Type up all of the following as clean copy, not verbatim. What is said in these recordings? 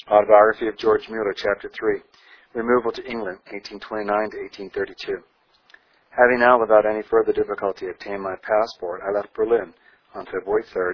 Autobiography of George Mueller, Chapter 3. Removal to England, 1829 to 1832. Having now, without any further difficulty, obtained my passport, I left Berlin on February 3rd,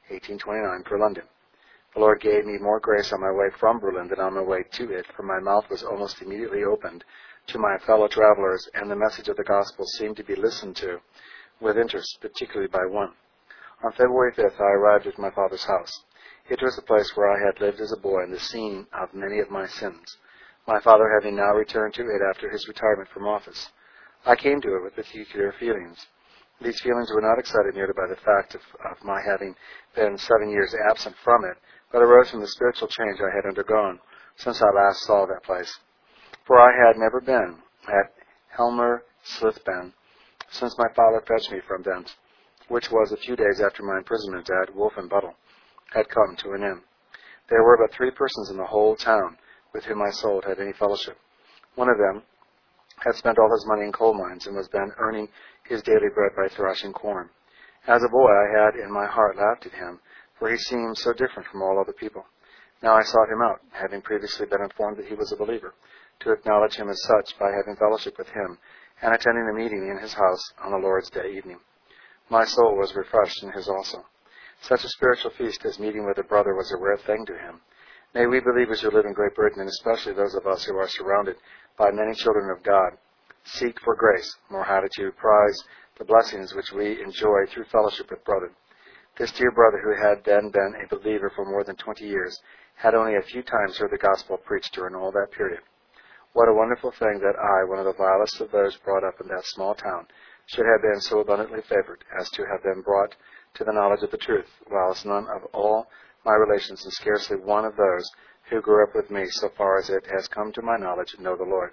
1829, for London. The Lord gave me more grace on my way from Berlin than on my way to it, for my mouth was almost immediately opened to my fellow travelers, and the message of the gospel seemed to be listened to with interest, particularly by one. On February 5th, I arrived at my father's house. It was the place where I had lived as a boy and the scene of many of my sins, my father having now returned to it after his retirement from office. I came to it with peculiar feelings. These feelings were not excited merely by the fact of my having been 7 years absent from it, but arose from the spiritual change I had undergone since I last saw that place. For I had never been at Helmer Slithben since my father fetched me from thence, which was a few days after my imprisonment at Wolfenbüttel had come to an end. There were but 3 persons in the whole town with whom my soul had any fellowship. One of them had spent all his money in coal mines and was then earning his daily bread by thrashing corn. As a boy, I had in my heart laughed at him, for he seemed so different from all other people. Now I sought him out, having previously been informed that he was a believer, to acknowledge him as such by having fellowship with him and attending a meeting in his house on the Lord's Day evening. My soul was refreshed in his also. Such a spiritual feast as meeting with a brother was a rare thing to him. May we believers who live in Great Britain, and especially those of us who are surrounded by many children of God, seek for grace more highly to prize the blessings which we enjoy through fellowship with brother. This dear brother, who had then been a believer for more than 20 years, had only a few times heard the gospel preached during all that period. What a wonderful thing that I, one of the vilest of those brought up in that small town, should have been so abundantly favored as to have been brought to the knowledge of the truth, whilst none of all my relations, and scarcely one of those who grew up with me, so far as it has come to my knowledge, know the Lord.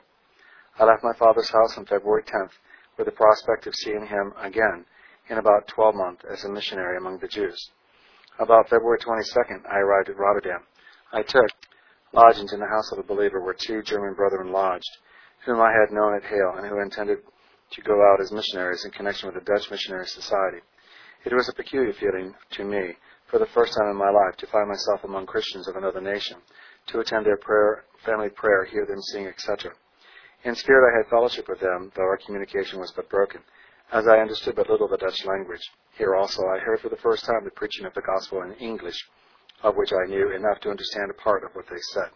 I left my father's house on February 10th, with the prospect of seeing him again in about 12 months as a missionary among the Jews. About February 22nd, I arrived at Rotterdam. I took lodgings in the house of a believer where 2 German brethren lodged, whom I had known at Hale, and who intended to go out as missionaries in connection with the Dutch Missionary Society. It was a peculiar feeling to me, for the first time in my life, to find myself among Christians of another nation, to attend their family prayer, hear them sing, etc. In spirit I had fellowship with them, though our communication was but broken, as I understood but little of the Dutch language. Here also I heard for the first time the preaching of the gospel in English, of which I knew enough to understand a part of what they said.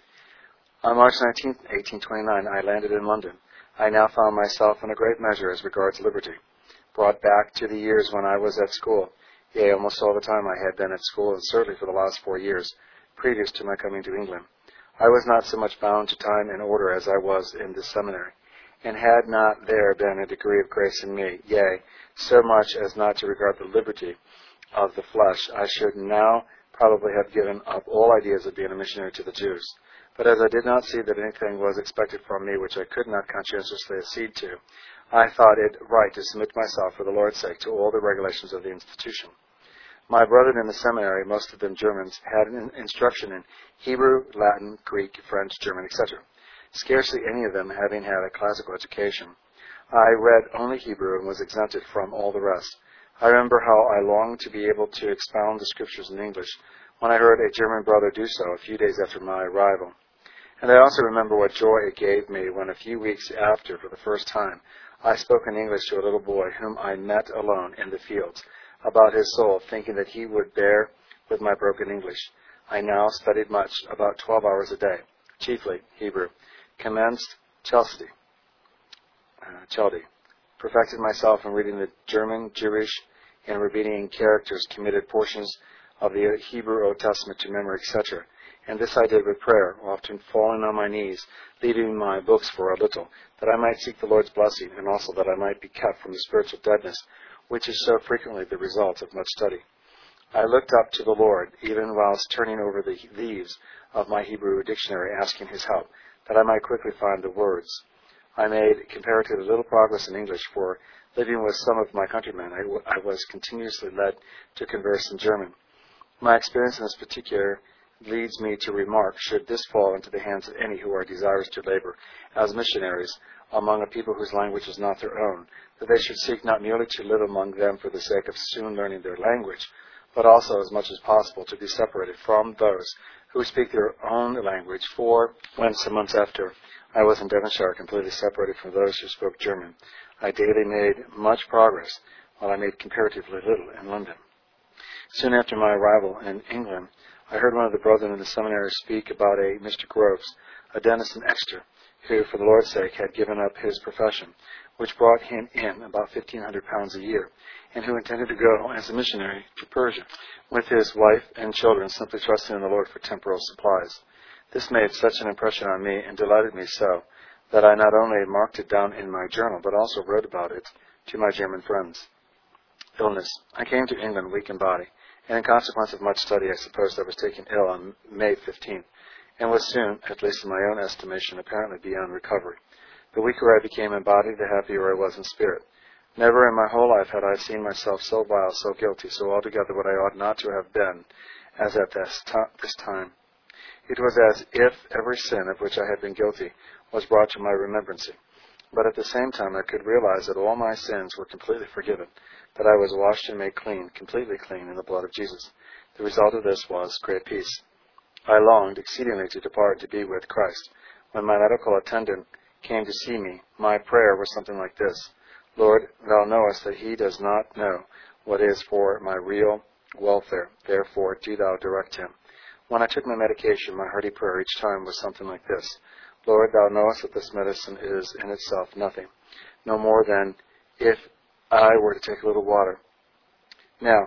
On March 19, 1829, I landed in London. I now found myself in a great measure as regards liberty, brought back to the years when I was at school, yea, almost all the time I had been at school, and certainly for the last 4 years, previous to my coming to England. I was not so much bound to time and order as I was in this seminary, and had not there been a degree of grace in me, yea, so much as not to regard the liberty of the flesh, I should now probably have given up all ideas of being a missionary to the Jews. But as I did not see that anything was expected from me which I could not conscientiously accede to, I thought it right to submit myself for the Lord's sake to all the regulations of the institution. My brethren in the seminary, most of them Germans, had an instruction in Hebrew, Latin, Greek, French, German, etc., scarcely any of them having had a classical education. I read only Hebrew and was exempted from all the rest. I remember how I longed to be able to expound the Scriptures in English when I heard a German brother do so a few days after my arrival. And I also remember what joy it gave me when a few weeks after, for the first time, I spoke in English to a little boy whom I met alone in the fields, about his soul, thinking that he would bear with my broken English. I now studied much, about 12 hours a day, chiefly Hebrew. Commenced Chaldee. Perfected myself in reading the German, Jewish, and Rabbinian characters, committed portions of the Hebrew Old Testament to memory, etc. And this I did with prayer, often falling on my knees, leaving my books for a little, that I might seek the Lord's blessing, and also that I might be kept from the spiritual deadness, which is so frequently the result of much study. I looked up to the Lord, even whilst turning over the leaves of my Hebrew dictionary, asking His help, that I might quickly find the words. I made comparatively little progress in English, for living with some of my countrymen, I was continuously led to converse in German. My experience in this particular leads me to remark, should this fall into the hands of any who are desirous to labor as missionaries among a people whose language is not their own, that they should seek not merely to live among them for the sake of soon learning their language, but also as much as possible to be separated from those who speak their own language, for when some months after I was in Devonshire, completely separated from those who spoke German, I daily made much progress, while I made comparatively little in London. Soon after my arrival in England, I heard one of the brethren in the seminary speak about a Mr. Groves, a dentist in Exeter, who, for the Lord's sake, had given up his profession, which brought him in about £1,500 a year, and who intended to go as a missionary to Persia, with his wife and children, simply trusting in the Lord for temporal supplies. This made such an impression on me, and delighted me so, that I not only marked it down in my journal, but also wrote about it to my German friends. Illness. I came to England weak in body, and in consequence of much study I supposed I was taken ill on May 15th, and was soon, at least in my own estimation, apparently beyond recovery. The weaker I became in body, the happier I was in spirit. Never in my whole life had I seen myself so vile, so guilty, so altogether what I ought not to have been, as at this time. It was as if every sin of which I had been guilty was brought to my remembrance. But at the same time I could realize that all my sins were completely forgiven, that I was washed and made clean, completely clean in the blood of Jesus. The result of this was great peace. I longed exceedingly to depart to be with Christ. When my medical attendant came to see me, my prayer was something like this: Lord, thou knowest that he does not know what is for my real welfare. Therefore, do thou direct him. When I took my medication, my hearty prayer each time was something like this: Lord, thou knowest that this medicine is in itself nothing, no more than if I were to take a little water. Now,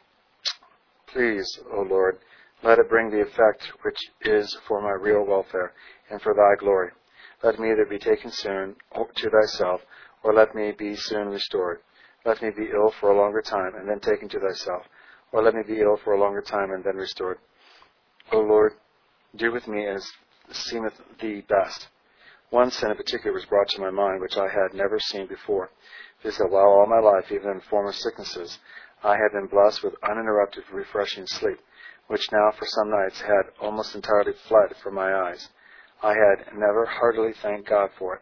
please, O Lord, let it bring the effect which is for my real welfare and for thy glory. Let me either be taken soon to thyself, or let me be soon restored. Let me be ill for a longer time, and then taken to thyself, or let me be ill for a longer time, and then restored. O Lord, do with me as seemeth thee best. One sin in particular was brought to my mind, which I had never seen before, viz. That while all my life, even in former sicknesses, I had been blessed with uninterrupted, refreshing sleep, which now for some nights had almost entirely fled from my eyes. I had never heartily thanked God for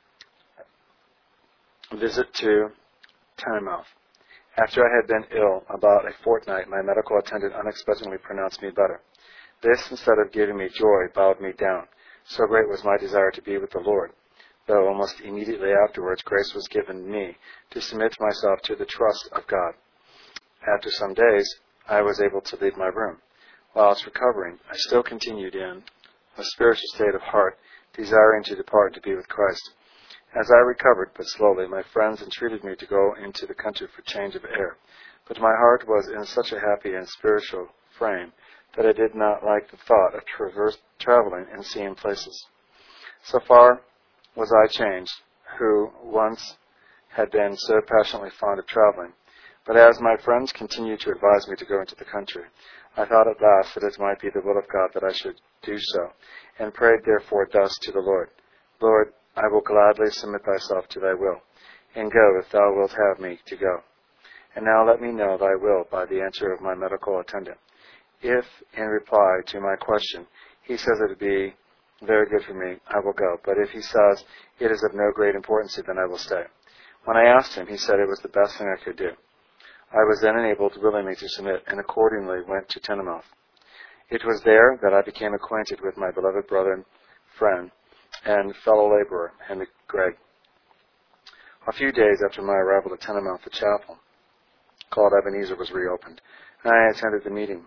it. Visit to Teignmouth. After I had been ill about a fortnight, my medical attendant unexpectedly pronounced me better. This, instead of giving me joy, bowed me down. So great was my desire to be with the Lord, though almost immediately afterwards grace was given me to submit myself to the trust of God. After some days, I was able to leave my room. While I was recovering, I still continued in a spiritual state of heart, desiring to depart to be with Christ. As I recovered, but slowly, my friends entreated me to go into the country for change of air. But my heart was in such a happy and spiritual frame that I did not like the thought of traveling and seeing places. So far was I changed, who once had been so passionately fond of traveling. But as my friends continued to advise me to go into the country, I thought at last that it might be the will of God that I should do so, and prayed therefore thus to the Lord: Lord, I will gladly submit thyself to thy will, and go if thou wilt have me to go. And now let me know thy will by the answer of my medical attendant. If, in reply to my question, he says it would be very good for me, I will go. But if he says it is of no great importance, then I will stay. When I asked him, he said it was the best thing I could do. I was then enabled willingly to submit, and accordingly went to Teignmouth. It was there that I became acquainted with my beloved brother and friend and fellow laborer, Henry Gregg. A few days after my arrival at Teignmouth, the chapel called Ebenezer was reopened, and I attended the meeting.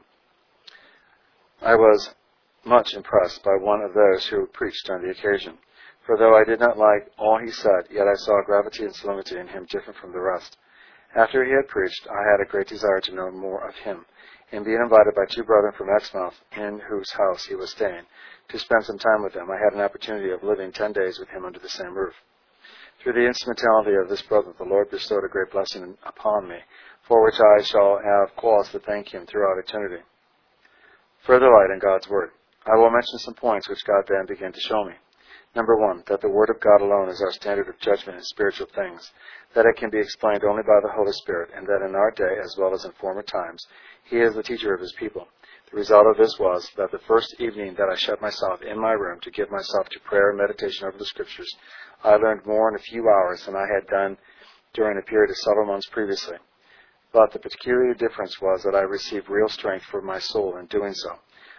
I was much impressed by one of those who preached on the occasion, for though I did not like all he said, yet I saw gravity and solemnity in him different from the rest. After he had preached, I had a great desire to know more of him, and being invited by two brethren from Exmouth, in whose house he was staying, to spend some time with them, I had an opportunity of living 10 days with him under the same roof. Through the instrumentality of this brother, the Lord bestowed a great blessing upon me, for which I shall have cause to thank him throughout eternity. Further light in God's Word. I will mention some points which God then began to show me. Number 1, that the Word of God alone is our standard of judgment in spiritual things, that it can be explained only by the Holy Spirit, and that in our day, as well as in former times, He is the teacher of His people. The result of this was that the first evening that I shut myself in my room to give myself to prayer and meditation over the Scriptures, I learned more in a few hours than I had done during a period of several months previously. But the peculiar difference was that I received real strength for my soul in doing so.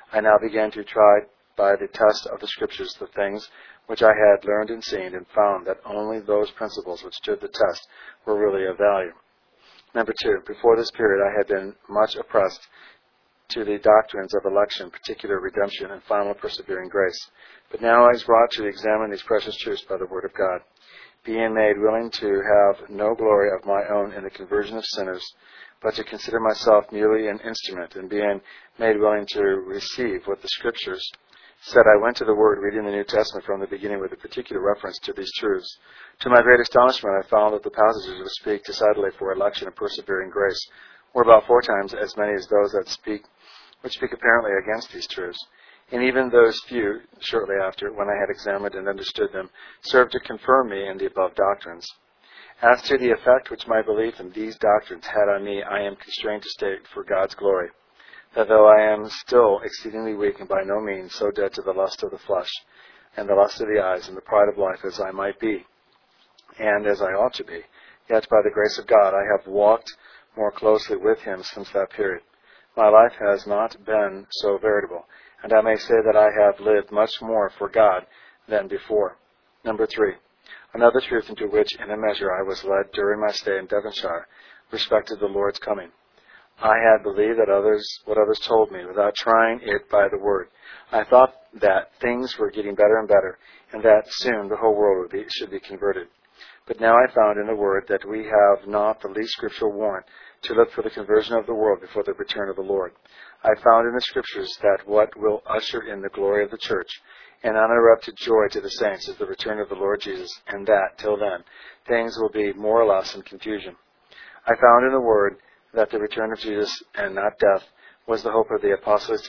I now began to try by the test of the Scriptures the things which I had learned and seen, and found that only those principles which stood the test were really of value. Number 2, before this period I had been much oppressed to the doctrines of election, particular redemption, and final persevering grace. But now I was brought to examine these precious truths by the Word of God, being made willing to have no glory of my own in the conversion of sinners, but to consider myself merely an instrument, and being made willing to receive what the Scriptures said, I went to the Word, reading the New Testament from the beginning with a particular reference to these truths. To my great astonishment, I found that the passages which speak decidedly for election and persevering grace were about 4 times as many as those which speak apparently against these truths. And even those few, shortly after, when I had examined and understood them, served to confirm me in the above doctrines. As to the effect which my belief in these doctrines had on me, I am constrained to state for God's glory, that though I am still exceedingly weak and by no means so dead to the lust of the flesh, and the lust of the eyes, and the pride of life as I might be, and as I ought to be, yet by the grace of God I have walked more closely with Him since that period. My life has not been so veritable, and I may say that I have lived much more for God than before. Number 3, another truth into which, in a measure, I was led during my stay in Devonshire, respected the Lord's coming. I had believed that what others told me, without trying it by the Word. I thought that things were getting better and better, and that soon the whole world should be converted. But now I found in the Word that we have not the least scriptural warrant to look for the conversion of the world before the return of the Lord. I found in the Scriptures that what will usher in the glory of the church and uninterrupted joy to the saints is the return of the Lord Jesus, and that, till then, things will be more or less in confusion. I found in the Word that the return of Jesus, and not death, was the hope of the apostolic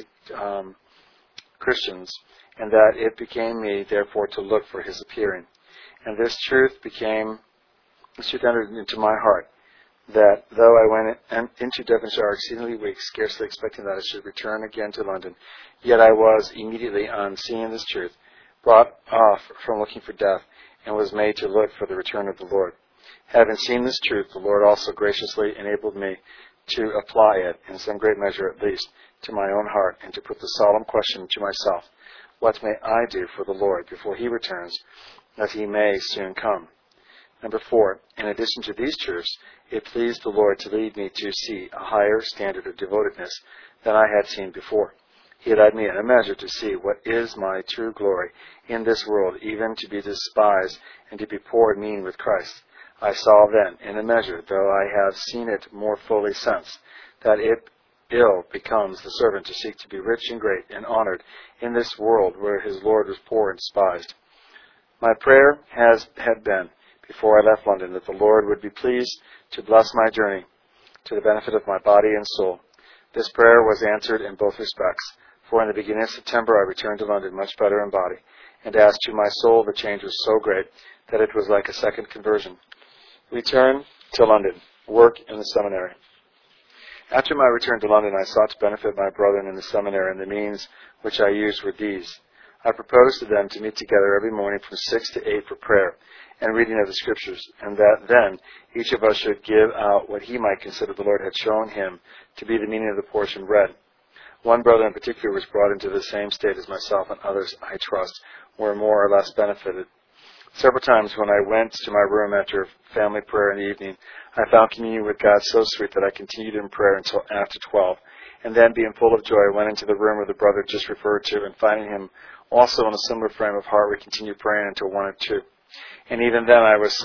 Christians, and that it became me, therefore, to look for His appearing. And this truth entered into my heart, that though I went into Devonshire exceedingly weak, scarcely expecting that I should return again to London, yet I was immediately on seeing this truth brought off from looking for death, and was made to look for the return of the Lord. Having seen this truth, the Lord also graciously enabled me to apply it, in some great measure at least, to my own heart, and to put the solemn question to myself, what may I do for the Lord before He returns, that He may soon come? Number 4, in addition to these truths, it pleased the Lord to lead me to see a higher standard of devotedness than I had seen before. He led me in a measure to see what is my true glory in this world, even to be despised and to be poor and mean with Christ. I saw then, in a measure, though I have seen it more fully since, that it ill becomes the servant to seek to be rich and great and honored in this world where his Lord was poor and despised. My prayer had been, before I left London, that the Lord would be pleased to bless my journey to the benefit of my body and soul. This prayer was answered in both respects, for in the beginning of September I returned to London much better in body, and as to my soul the change was so great that it was like a second conversion. Return to London. Work in the seminary. After my return to London, I sought to benefit my brethren in the seminary, and the means which I used were these. I proposed to them to meet together every morning from 6 to 8 for prayer and reading of the Scriptures, and that then each of us should give out what he might consider the Lord had shown him to be the meaning of the portion read. One brother in particular was brought into the same state as myself, and others, I trust, were more or less benefited. Several times when I went to my room after family prayer in the evening, I found communion with God so sweet that I continued in prayer until after 12, and then, being full of joy, I went into the room of the brother just referred to, and finding him also in a similar frame of heart, we continued praying until 1 or 2. And even then I was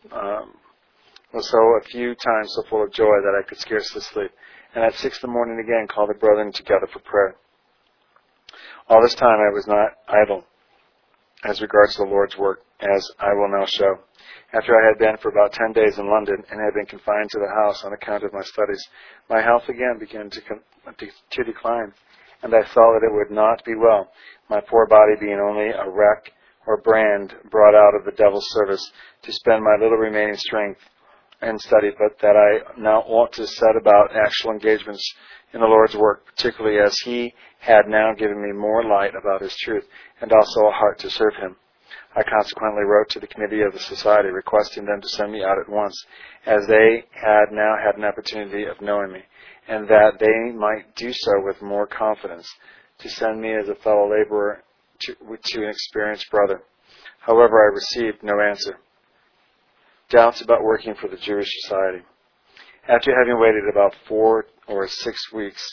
a few times so full of joy that I could scarcely sleep. And at 6 in the morning again called the brethren together for prayer. All this time I was not idle as regards the Lord's work, as I will now show. After I had been for about 10 days in London and had been confined to the house on account of my studies, my health again began to decline, and I saw that it would not be well, my poor body being only a wreck or brand brought out of the devil's service, to spend my little remaining strength in study, but that I now ought to set about actual engagements in the Lord's work, particularly as He had now given me more light about His truth, and also a heart to serve Him. I consequently wrote to the committee of the society, requesting them to send me out at once, as they had now had an opportunity of knowing me, and that they might do so with more confidence, to send me as a fellow laborer to an experienced brother. However, I received no answer. Doubts about working for the Jewish Society. After having waited about 5 to 6 weeks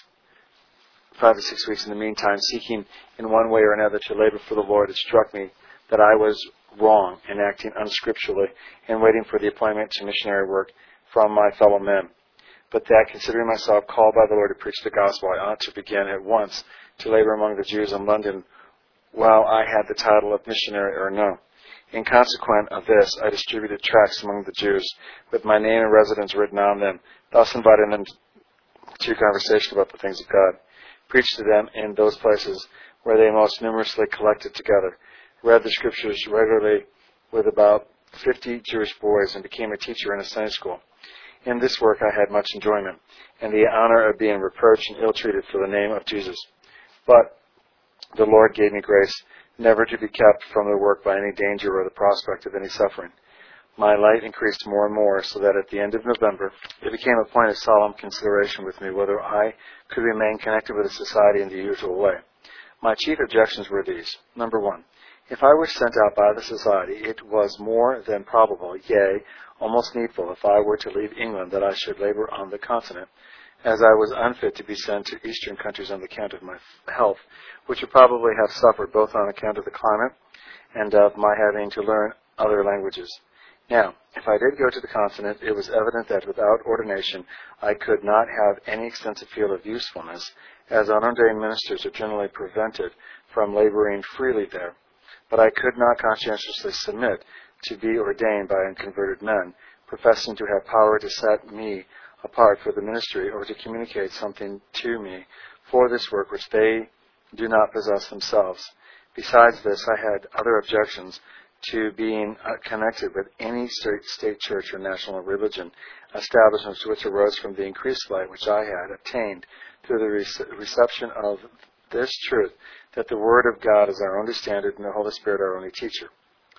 in the meantime, seeking in one way or another to labor for the Lord, it struck me that I was wrong in acting unscripturally and waiting for the appointment to missionary work from my fellow men. But that, considering myself called by the Lord to preach the gospel, I ought to begin at once to labor among the Jews in London while I had the title of missionary or no. In consequence of this, I distributed tracts among the Jews with my name and residence written on them, thus inviting them to conversation about the things of God. Preached to them in those places where they most numerously collected together, read the scriptures regularly with about 50 Jewish boys, and became a teacher in a Sunday school. In this work I had much enjoyment, and the honor of being reproached and ill-treated for the name of Jesus. But the Lord gave me grace never to be kept from the work by any danger or the prospect of any suffering. My light increased more and more, so that at the end of November it became a point of solemn consideration with me whether I could remain connected with the society in the usual way. My chief objections were these. Number one, if I were sent out by the society, it was more than probable, yea, almost needful, if I were to leave England, that I should labor on the continent, as I was unfit to be sent to eastern countries on account of my health, which would probably have suffered both on account of the climate and of my having to learn other languages. Now, if I did go to the continent, it was evident that without ordination I could not have any extensive field of usefulness, as unordained ministers are generally prevented from laboring freely there. But I could not conscientiously submit to be ordained by unconverted men, professing to have power to set me apart for the ministry or to communicate something to me for this work which they do not possess themselves. Besides this, I had other objections to being connected with any state church or national religion establishments which arose from the increased light which I had obtained through the reception of this truth, that the Word of God is our only standard and the Holy Spirit our only teacher.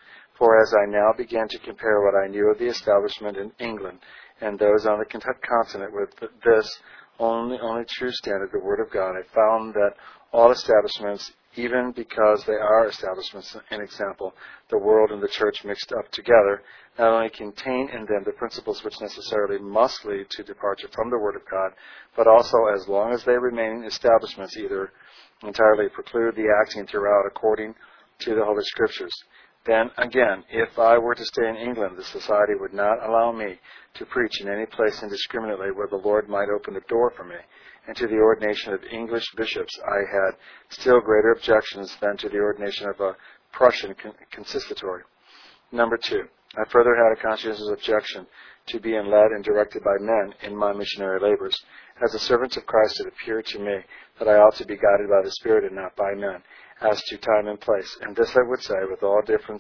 For as I now began to compare what I knew of the establishment in England and those on the continent with this only true standard, the Word of God, I found that all establishments, even because they are establishments, an example, the world and the church mixed up together, not only contain in them the principles which necessarily must lead to departure from the Word of God, but also, as long as they remain establishments, either entirely preclude the acting throughout according to the Holy Scriptures. Then, again, if I were to stay in England, the society would not allow me to preach in any place indiscriminately where the Lord might open the door for me, and to the ordination of English bishops I had still greater objections than to the ordination of a Prussian consistory. Number two, I further had a conscientious objection to being led and directed by men in my missionary labors. As the servants of Christ, it appeared to me that I ought to be guided by the Spirit and not by men, as to time and place. And this I would say with all difference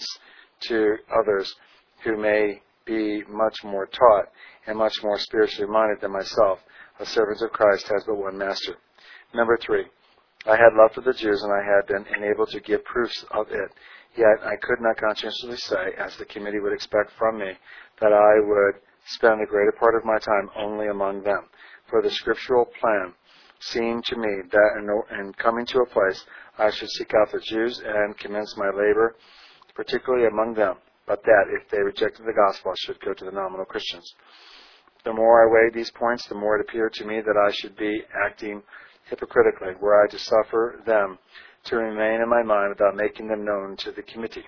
to others who may be much more taught and much more spiritually minded than myself. A servant of Christ has but one master. Number three, I had love for the Jews, and I had been enabled to give proofs of it. Yet I could not conscientiously say, as the committee would expect from me, that I would spend the greater part of my time only among them. For the scriptural plan seemed to me that in coming to a place I should seek out the Jews and commence my labor, particularly among them, but that if they rejected the gospel, I should go to the nominal Christians. The more I weighed these points, the more it appeared to me that I should be acting hypocritically, were I to suffer them to remain in my mind without making them known to the committee.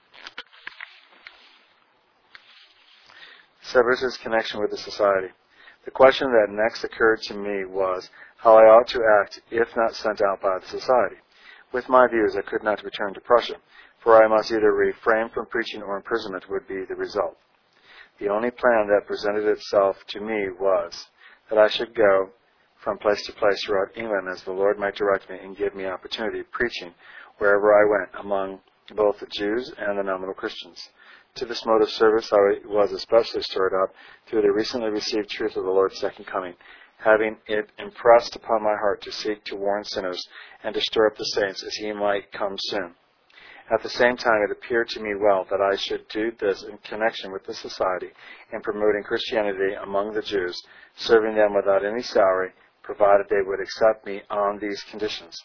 Severus' connection with the society. The question that next occurred to me was how I ought to act if not sent out by the society. With my views, I could not return to Prussia, for I must either refrain from preaching or imprisonment would be the result. The only plan that presented itself to me was that I should go from place to place throughout England as the Lord might direct me and give me opportunity preaching wherever I went among both the Jews and the nominal Christians. To this mode of service I was especially stirred up through the recently received truth of the Lord's second coming, having it impressed upon my heart to seek to warn sinners and to stir up the saints as he might come soon. At the same time, it appeared to me well that I should do this in connection with the society in promoting Christianity among the Jews, serving them without any salary, provided they would accept me on these conditions.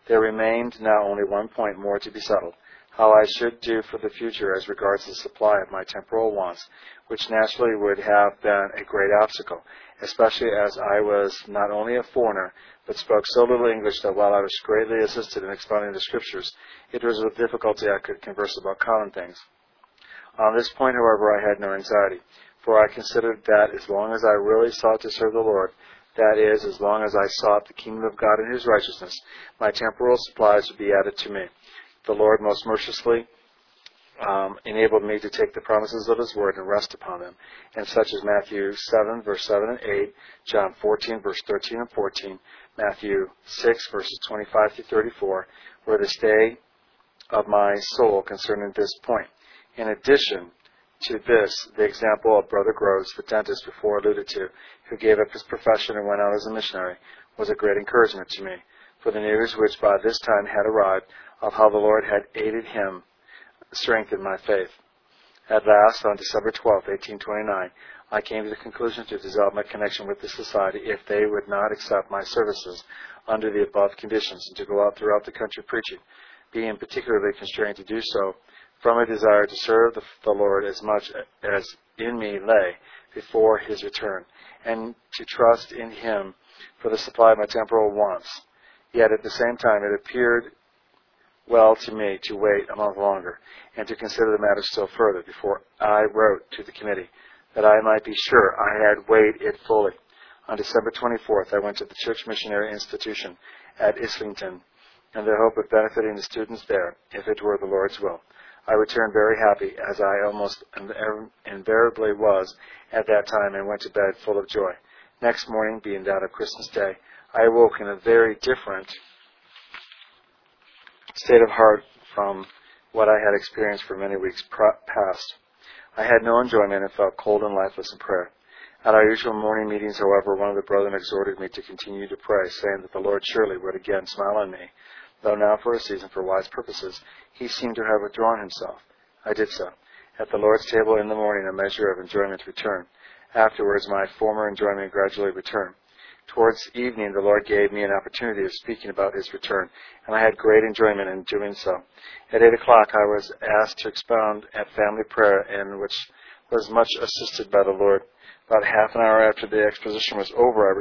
There remained now only one point more to be settled: how I should do for the future as regards the supply of my temporal wants, which naturally would have been a great obstacle, especially as I was not only a foreigner, but spoke so little English that while I was greatly assisted in expounding the Scriptures, it was with difficulty I could converse about common things. On this point, however, I had no anxiety, for I considered that as long as I really sought to serve the Lord, that is, as long as I sought the kingdom of God and His righteousness, my temporal supplies would be added to me. The Lord most mercifully enabled me to take the promises of His Word and rest upon them, and such as Matthew 7, verse 7 and 8, John 14, verse 13 and 14, Matthew 6, verses 25 to 34, were the stay of my soul concerning this point. In addition to this, the example of Brother Groves, the dentist before alluded to, who gave up his profession and went out as a missionary, was a great encouragement to me, for the news which by this time had arrived of how the Lord had aided him strengthened my faith. At last, on December 12, 1829, I came to the conclusion to dissolve my connection with the society if they would not accept my services under the above conditions, and to go out throughout the country preaching, being particularly constrained to do so from a desire to serve the Lord as much as in me lay before His return, and to trust in Him for the supply of my temporal wants. Yet at the same time it appeared well to me to wait a month longer, and to consider the matter still further before I wrote to the committee, that I might be sure I had weighed it fully. On December 24th, I went to the Church Missionary Institution at Islington, in the hope of benefiting the students there, if it were the Lord's will. I returned very happy, as I almost invariably was at that time, and went to bed full of joy. Next morning, being that of Christmas Day, I awoke in a very different state of heart from what I had experienced for many weeks past. I had no enjoyment and felt cold and lifeless in prayer. At our usual morning meetings, however, one of the brethren exhorted me to continue to pray, saying that the Lord surely would again smile on me, though now for a season for wise purposes. He seemed to have withdrawn himself. I did so. At the Lord's table in the morning, a measure of enjoyment returned. Afterwards, my former enjoyment gradually returned. Towards evening, the Lord gave me an opportunity of speaking about His return, and I had great enjoyment in doing so. At 8 o'clock, I was asked to expound at family prayer, in which was much assisted by the Lord. About half an hour after the exposition was over,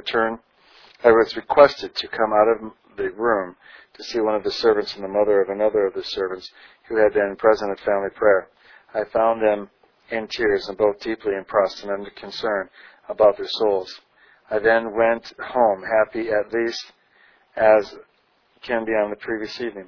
I was requested to come out of the room to see one of the servants and the mother of another of the servants who had been present at family prayer. I found them in tears and both deeply impressed and under concern about their souls. I then went home, happy at least as can be on the previous evening.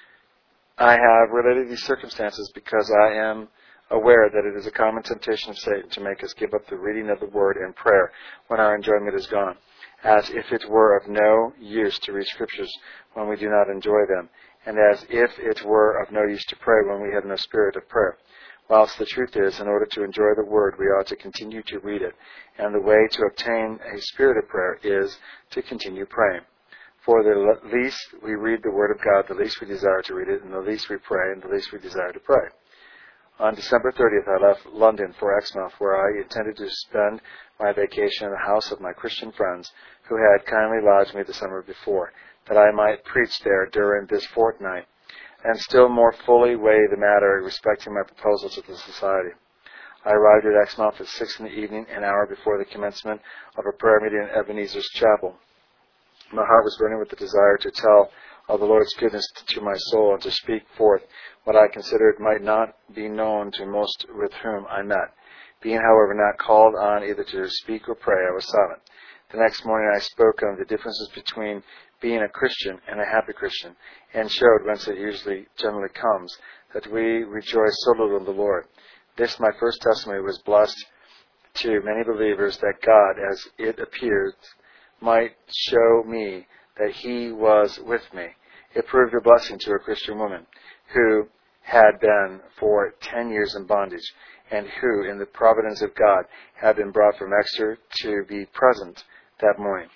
I have related these circumstances because I am aware that it is a common temptation of Satan to make us give up the reading of the Word and prayer when our enjoyment is gone, as if it were of no use to read Scriptures when we do not enjoy them, and as if it were of no use to pray when we have no spirit of prayer. Whilst the truth is, in order to enjoy the Word, we ought to continue to read it, and the way to obtain a spirit of prayer is to continue praying. For the least we read the Word of God, the least we desire to read it, and the least we pray, and the least we desire to pray. On December 30th, I left London for Exmouth, where I intended to spend my vacation in the house of my Christian friends, who had kindly lodged me the summer before, that I might preach there during this fortnight, and still more fully weigh the matter respecting my proposal to the Society. I arrived at Exmouth at 6 in the evening, an hour before the commencement of a prayer meeting in Ebenezer's chapel. My heart was burning with the desire to tell of the Lord's goodness to my soul, and to speak forth what I considered might not be known to most with whom I met. Being, however, not called on either to speak or pray, I was silent. The next morning I spoke of the differences between being a Christian and a happy Christian, and showed whence it generally comes, that we rejoice so little in the Lord. This, my first testimony, was blessed to many believers, that God, as it appears, might show me that He was with me. It proved a blessing to a Christian woman who had been for 10 years in bondage, and who, in the providence of God, had been brought from Exeter to be present that morning.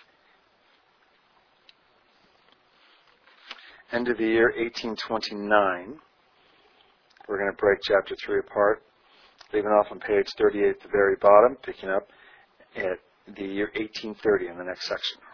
End of the year 1829. We're going to break chapter 3 apart, leaving off on page 38 at the very bottom, picking up at the year 1830 in the next section.